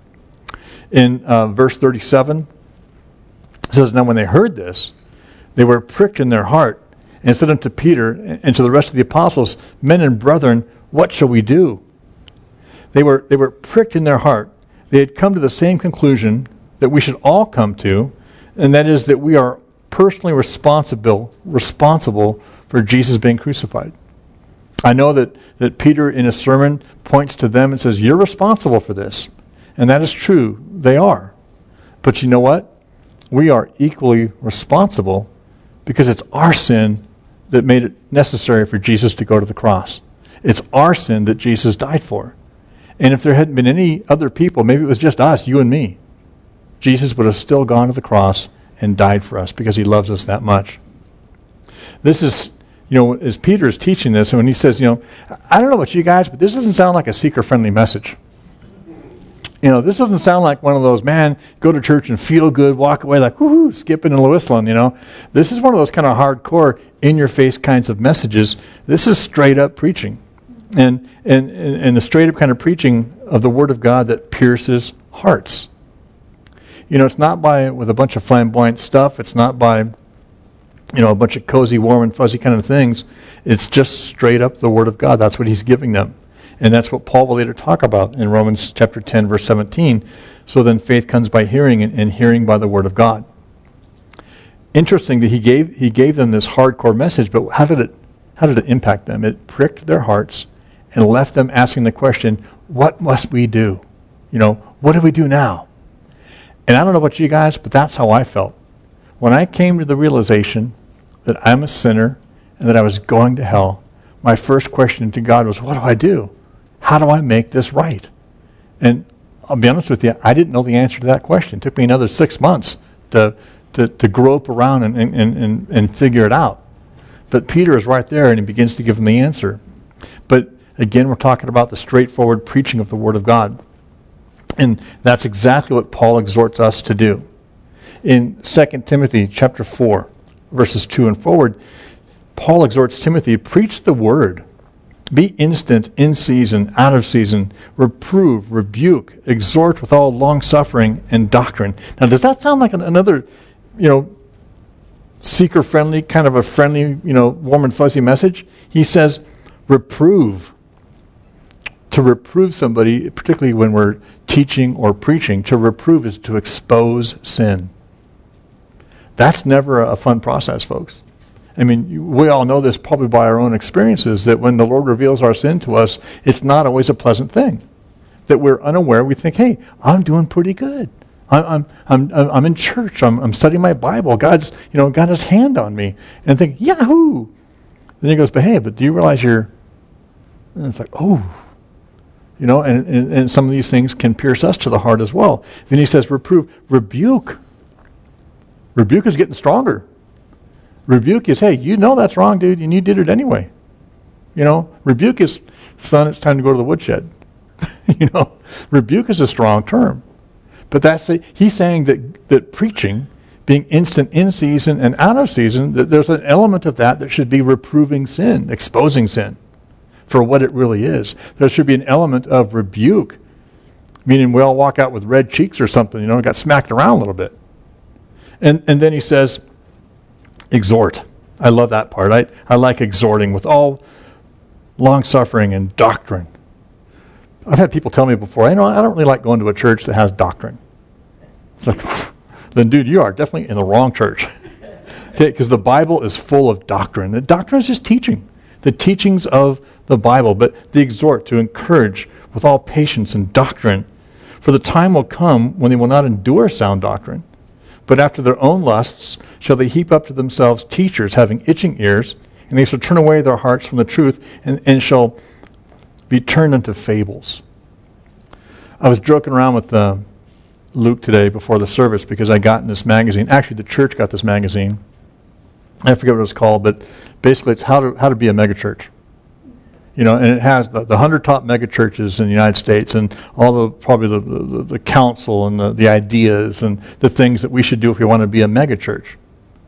In uh, verse thirty-seven, it says, now when they heard this, they were pricked in their heart, and said unto Peter and to the rest of the apostles, men and brethren, what shall we do? They were, they were pricked in their heart. They had come to the same conclusion that we should all come to, and that is that we are personally responsible responsible for Jesus being crucified. I know that, that Peter in his sermon points to them and says, you're responsible for this. And that is true. They are. But you know what? We are equally responsible because it's our sin that made it necessary for Jesus to go to the cross. It's our sin that Jesus died for. And if there hadn't been any other people, maybe it was just us, you and me, Jesus would have still gone to the cross and died for us because he loves us that much. This is, you know, as Peter is teaching this, and when he says, you know, I don't know about you guys, but this doesn't sound like a seeker-friendly message. You know, this doesn't sound like one of those, man, go to church and feel good, walk away like, woohoo, skipping and whistling, you know. This is one of those kind of hardcore, in-your-face kinds of messages. This is straight-up preaching. And, and, and the straight-up kind of preaching of the Word of God that pierces hearts. You know, it's not by with a bunch of flamboyant stuff. It's not by, you know, a bunch of cozy, warm, and fuzzy kind of things. It's just straight up the Word of God. That's what he's giving them. And that's what Paul will later talk about in Romans chapter ten, verse seventeen. So then faith comes by hearing, and, and hearing by the Word of God. Interesting that he gave he gave them this hardcore message, but how did it how did it impact them? It pricked their hearts and left them asking the question, what must we do? You know, what do we do now? And I don't know about you guys, but that's how I felt. When I came to the realization that I'm a sinner and that I was going to hell, my first question to God was, what do I do? How do I make this right? And I'll be honest with you, I didn't know the answer to that question. It took me another six months to to, to grope around and, and, and, and figure it out. But Peter is right there, and he begins to give him the answer. But again, we're talking about the straightforward preaching of the Word of God. And that's exactly what Paul exhorts us to do. In Second Timothy chapter four, verses two and forward, Paul exhorts Timothy, preach the Word. Be instant, in season, out of season. Reprove, rebuke, exhort with all long-suffering and doctrine. Now, does that sound like an, another, you know, seeker-friendly, kind of a friendly, you know, warm and fuzzy message? He says, reprove. To reprove somebody, particularly when we're teaching or preaching, to reprove is to expose sin. That's never a fun process, folks. I mean, we all know this probably by our own experiences, that when the Lord reveals our sin to us, it's not always a pleasant thing. That we're unaware, we think, hey, I'm doing pretty good. I'm I'm I'm I'm in church. I'm I'm studying my Bible. God's, you know, got his hand on me. And think, yahoo! Then he goes, but hey, but do you realize you're, and it's like, oh. You know, and, and, and some of these things can pierce us to the heart as well. Then he says, reprove, rebuke. Rebuke is getting stronger. Rebuke is, hey, you know that's wrong, dude, and you did it anyway. You know, rebuke is, son, it's time to go to the woodshed. You know, rebuke is a strong term. But that's a, he's saying that, that preaching, being instant in season and out of season, that there's an element of that that should be reproving sin, exposing sin for what it really is. There should be an element of rebuke, meaning we all walk out with red cheeks or something, you know, got smacked around a little bit. And and then he says, exhort. I love that part. I, I like exhorting with all long-suffering and doctrine. I've had people tell me before, you know, I don't really like going to a church that has doctrine. It's like, then dude, you are definitely in the wrong church. Okay, because the Bible is full of doctrine. The doctrine is just teaching. The teachings of the Bible, but the exhort, to encourage with all patience and doctrine. For the time will come when they will not endure sound doctrine, but after their own lusts shall they heap up to themselves teachers having itching ears, and they shall turn away their hearts from the truth, and, and shall be turned into fables. I was joking around with uh, Luke today before the service because I got in this magazine. Actually, the church got this magazine. I forget what it was called, but basically it's how to how to be a megachurch. You know, and it has the, the hundred top megachurches in the United States and all the probably the, the, the counsel and the, the ideas and the things that we should do if we want to be a megachurch.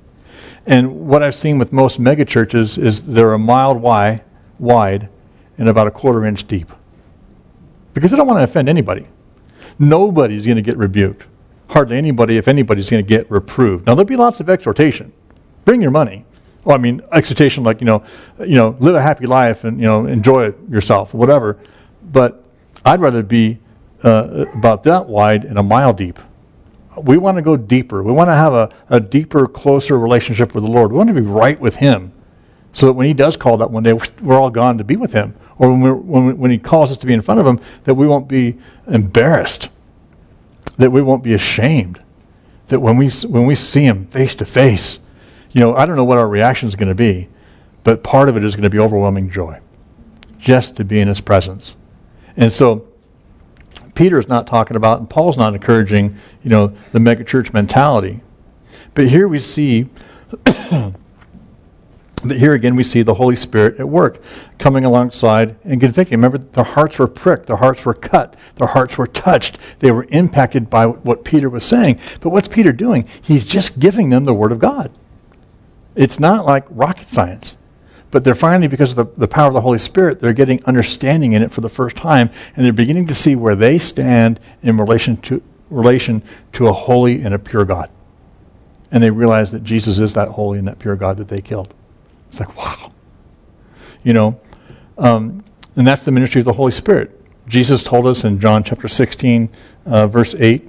And what I've seen with most megachurches is they're a mile wide, wide and about a quarter inch deep. Because they don't want to offend anybody. Nobody's going to get rebuked. Hardly anybody, if anybody's going to get reproved. Now, there'll be lots of exhortation. Bring your money. Well, I mean, exhortation like, you know, you know, live a happy life and, you know, enjoy yourself, whatever. But I'd rather be uh, about that wide and a mile deep. We want to go deeper. We want to have a, a deeper, closer relationship with the Lord. We want to be right with Him so that when He does call that one day, we're all gone to be with Him. Or when, we're, when, we, when He calls us to be in front of Him, that we won't be embarrassed, that we won't be ashamed, that when we when we see Him face to face, you know, I don't know what our reaction is going to be, but part of it is going to be overwhelming joy, just to be in His presence. And so Peter is not talking about, and Paul's not encouraging, you know, the megachurch mentality. But here we see, but here again we see the Holy Spirit at work, coming alongside and convicting. Remember, their hearts were pricked, their hearts were cut, their hearts were touched. They were impacted by what Peter was saying. But what's Peter doing? He's just giving them the Word of God. It's not like rocket science. But they're finally, because of the, the power of the Holy Spirit, they're getting understanding in it for the first time, and they're beginning to see where they stand in relation to relation to a holy and a pure God. And they realize that Jesus is that holy and that pure God that they killed. It's like, wow. You know, um, and that's the ministry of the Holy Spirit. Jesus told us in John chapter sixteen, uh, verse eight,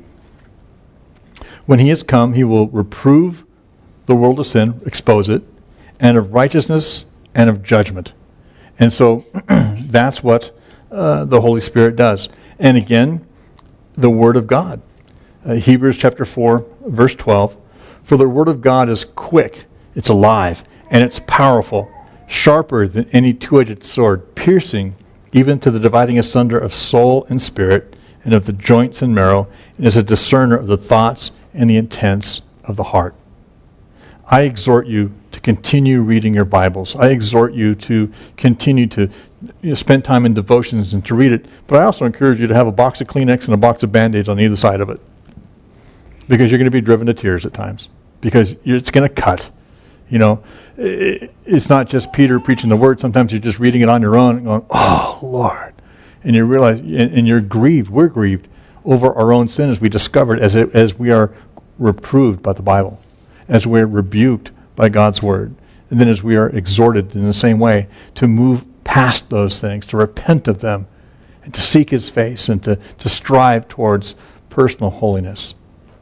when He is come, He will reprove the world of sin, expose it, and of righteousness and of judgment. And so that's what uh, the Holy Spirit does. And again, the Word of God. Uh, Hebrews chapter four, verse twelve, for the Word of God is quick, it's alive, and it's powerful, sharper than any two-edged sword, piercing even to the dividing asunder of soul and spirit, and of the joints and marrow, and is a discerner of the thoughts and the intents of the heart. I exhort you to continue reading your Bibles. I exhort you to continue to you know, spend time in devotions and to read it. But I also encourage you to have a box of Kleenex and a box of Band-Aids on either side of it. Because you're going to be driven to tears at times. Because it's going to cut. You know, it, it's not just Peter preaching the word. Sometimes you're just reading it on your own and going, oh, Lord. And you realize, and, and you're grieved, we're grieved over our own sin as we discovered, as, it, as we are reproved by the Bible, as we're rebuked by God's word, and then as we are exhorted in the same way to move past those things, to repent of them, and to seek his face, and to, to strive towards personal holiness.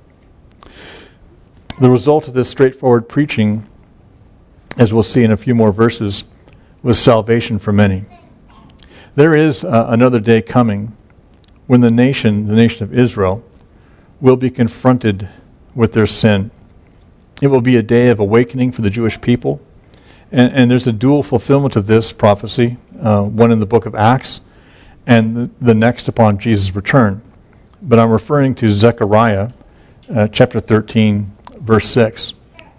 The result of this straightforward preaching, as we'll see in a few more verses, was salvation for many. There is uh, another day coming when the nation, the nation of Israel, will be confronted with their sin. It will be a day of awakening for the Jewish people. And, and there's a dual fulfillment of this prophecy, uh, one in the book of Acts, and the, the next upon Jesus' return. But I'm referring to Zechariah uh, chapter thirteen, verse six.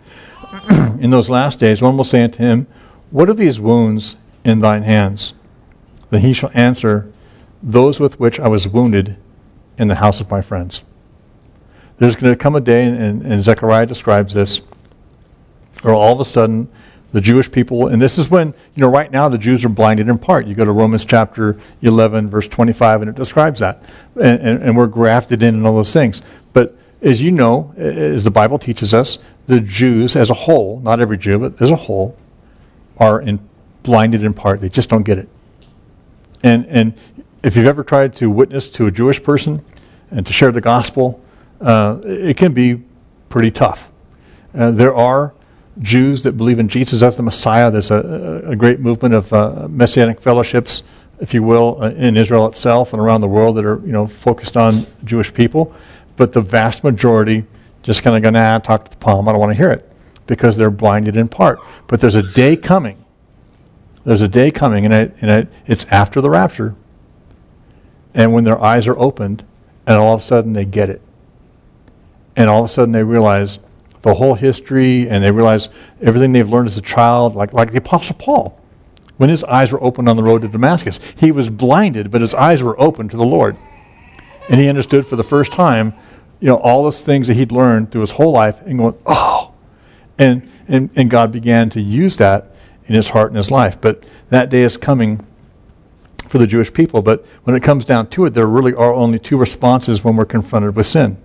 In those last days, one will say unto him, what are these wounds in thine hands? Then he shall answer, those with which I was wounded in the house of my friends. There's going to come a day, and, and Zechariah describes this, where all of a sudden the Jewish people, and this is when, you know, right now the Jews are blinded in part. You go to Romans chapter eleven, verse twenty-five, and it describes that. And, and, and we're grafted in and all those things. But as you know, as the Bible teaches us, the Jews as a whole, not every Jew, but as a whole, are in, blinded in part. They just don't get it. And and if you've ever tried to witness to a Jewish person and to share the gospel, uh, it can be pretty tough. Uh, there are Jews that believe in Jesus as the Messiah. There's a, a great movement of uh, messianic fellowships, if you will, uh, in Israel itself and around the world that are, you know, focused on Jewish people. But the vast majority just kind of go, nah, talk to the palm, I don't want to hear it, because they're blinded in part. But there's a day coming. There's a day coming, and, it, and it, it's after the rapture. And when their eyes are opened, and all of a sudden they get it. And all of a sudden they realize the whole history, and they realize everything they've learned as a child, like, like the Apostle Paul. When his eyes were opened on the road to Damascus, he was blinded, but his eyes were open to the Lord. And he understood for the first time, you know, all those things that he'd learned through his whole life, and going, oh! And, and, and God began to use that in his heart and his life. But that day is coming for the Jewish people. But when it comes down to it, there really are only two responses when we're confronted with sin.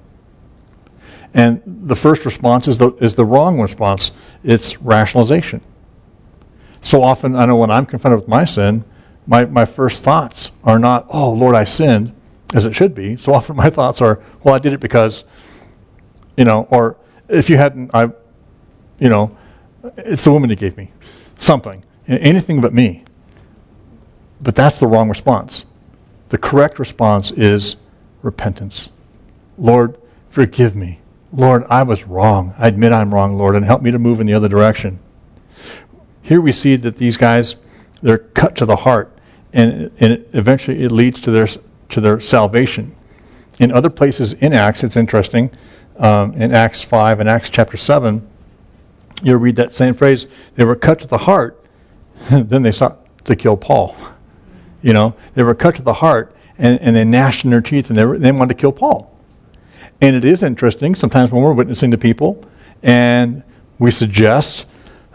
And the first response is the, is the wrong response. It's rationalization. So often, I know when I'm confronted with my sin, my, my first thoughts are not, oh, Lord, I sinned, as it should be. So often my thoughts are, well, I did it because, you know, or if you hadn't, I, you know, it's the woman you gave me. Something. Anything but me. But that's the wrong response. The correct response is repentance. Lord, forgive me. Lord, I was wrong. I admit I'm wrong, Lord, and help me to move in the other direction. Here we see that these guys, they're cut to the heart, and, and it, eventually it leads to their to their salvation. In other places in Acts, it's interesting, um, in Acts five and Acts chapter seven, you'll read that same phrase, they were cut to the heart, then they sought to kill Paul. You know, they were cut to the heart, and, and they gnashed in their teeth, and they, were, they wanted to kill Paul. And it is interesting, sometimes when we're witnessing to people, and we suggest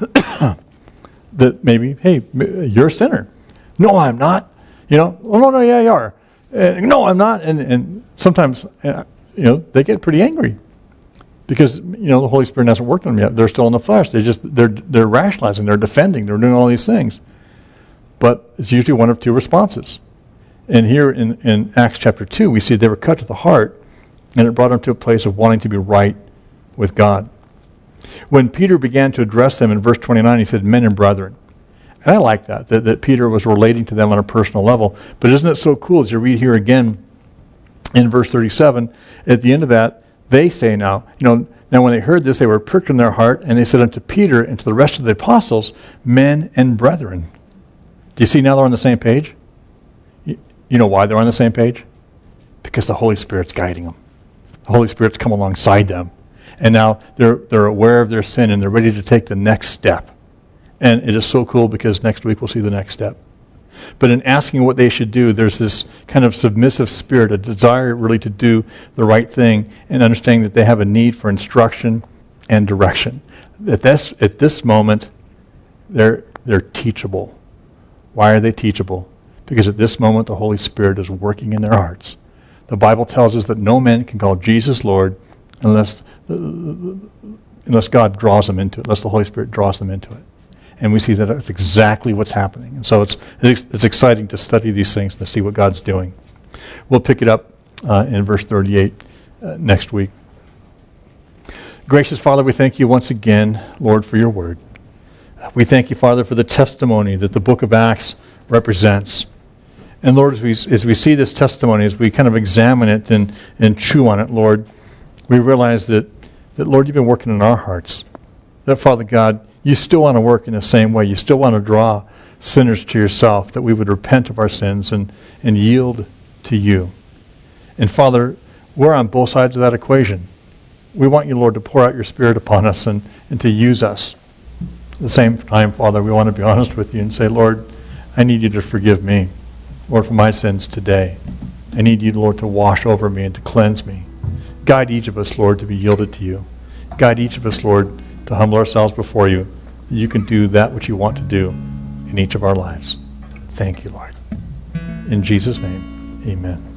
that maybe, hey, you're a sinner. No, I'm not. You know, oh, no, no, yeah, you are. Uh, no, I'm not. And, and sometimes, uh, you know, they get pretty angry because, you know, the Holy Spirit hasn't worked on them yet. They're still in the flesh. They just, they're, they're rationalizing, they're defending, they're doing all these things. But it's usually one of two responses. And here in, in Acts chapter two, we see they were cut to the heart, and it brought them to a place of wanting to be right with God. When Peter began to address them in verse twenty-nine, he said, men and brethren. And I like that, that, that Peter was relating to them on a personal level. But isn't it so cool, as you read here again in verse thirty-seven, at the end of that, they say now, you know, now when they heard this, they were pricked in their heart, and they said unto Peter and to the rest of the apostles, men and brethren. Do you see now they're on the same page? You, you know why they're on the same page? Because the Holy Spirit's guiding them. The Holy Spirit's come alongside them. And now they're they're aware of their sin and they're ready to take the next step. And it is so cool because next week we'll see the next step. But in asking what they should do, there's this kind of submissive spirit, a desire really to do the right thing and understanding that they have a need for instruction and direction. At this, at this moment, they're, they're teachable. Why are they teachable? Because at this moment, the Holy Spirit is working in their hearts. The Bible tells us that no man can call Jesus Lord unless, unless God draws them into it, unless the Holy Spirit draws them into it. And we see that that's exactly what's happening. And so it's it's exciting to study these things and to see what God's doing. We'll pick it up uh, in verse thirty-eight uh, next week. Gracious Father, we thank you once again, Lord, for your word. We thank you, Father, for the testimony that the book of Acts represents. And Lord, as we, as we see this testimony, as we kind of examine it and, and chew on it, Lord, we realize that, that, Lord, you've been working in our hearts. That, Father God, you still want to work in the same way. You still want to draw sinners to yourself, that we would repent of our sins and, and yield to you. And Father, we're on both sides of that equation. We want you, Lord, to pour out your Spirit upon us and, and to use us. At the same time, Father, we want to be honest with you and say, Lord, I need you to forgive me, Lord, for my sins today. I need you, Lord, to wash over me and to cleanse me. Guide each of us, Lord, to be yielded to you. Guide each of us, Lord, to humble ourselves before you, that you can do that which you want to do in each of our lives. Thank you, Lord. In Jesus' name, amen.